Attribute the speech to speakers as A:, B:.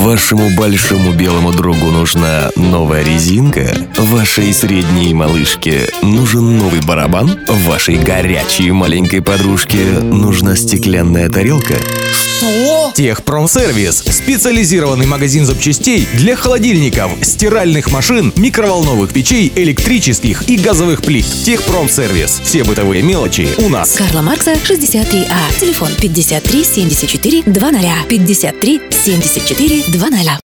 A: Вашему большому белому другу нужна новая резинка? Вашей средней малышке нужен новый барабан? Вашей горячей маленькой подружке нужна стеклянная тарелка?
B: Что?
C: Техпромсервис – специализированный магазин запчастей для холодильников, стиральных машин, микроволновых печей, электрических и газовых плит. Техпромсервис. Все бытовые мелочи у нас.
D: Карла Маркса, 63А. Телефон 53 74 00. 53 74 00.